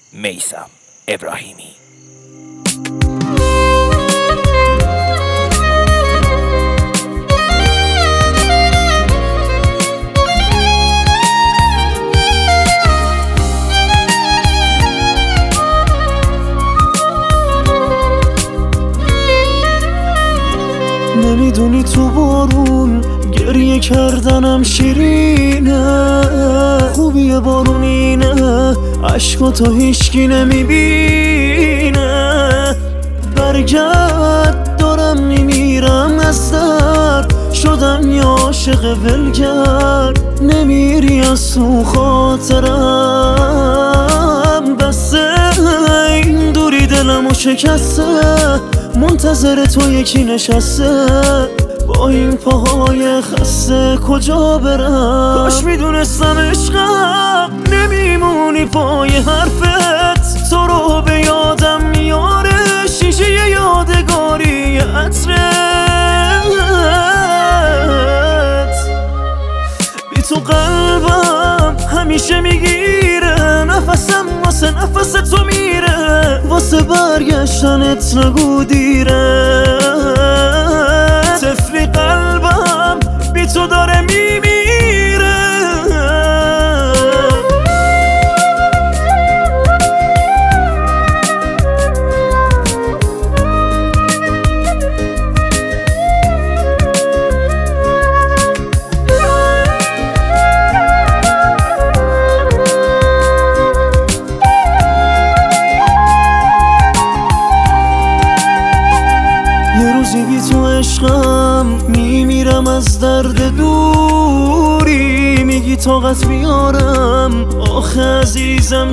میثم ابراهیمی. نمیدونی تو بارون گریه کردنم شیرینه، خوبیه بارون اینه عشقاتو هیچکی نمیبینه. برگرد دارم میمیرم از درد، شدم یه عاشق ولگرد، نمیری از تو خاطرم. بسه این دوری دلمو شکسته، منتظر تو یکی نشسته، با این پاهای خسته کجا برم؟ کاش میدونستم عشقم نمیمونی پای حرفت، تو رو به یادم میاره شیشه یادگاری عطرت. بی تو قلبم همیشه میگیره نفسم، واسه نفس تو میره، واسه برگشتنت نگو دیره. طفلی قلبم بی تو داره میمیره. یه روزی بی تو عشقم میمیرم از درد دوری، میگی طاقت بیارم آخه عزیزم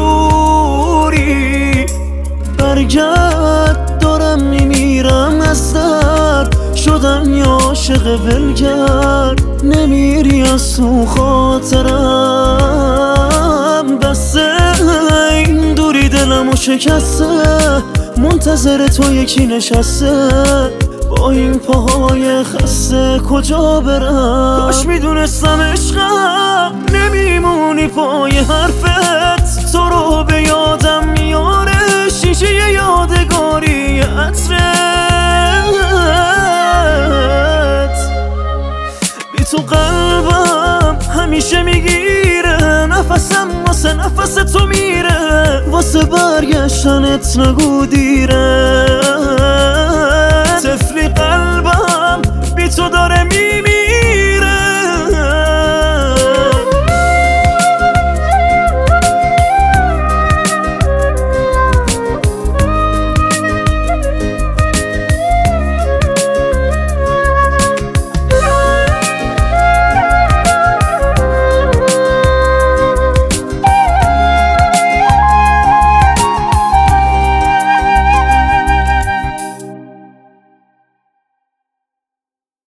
چجوری؟ برگرد دارم میمیرم از درد، شدم یه عاشق ولگرد، نمیری از تو خاطرم. بسه این دوری دلمو شکسته، منتظر تو یکی نشسته، با این پاهای خسته کجا برم؟ کاش میدونستم عشقم نمیمونی پای حرفت، تو رو به یادم میاره شیشه یادگاری عطرت. بی تو قلبم همیشه میگیره نفسم، واسه نفس تو میره، واسه برگشتنت نگو دیره.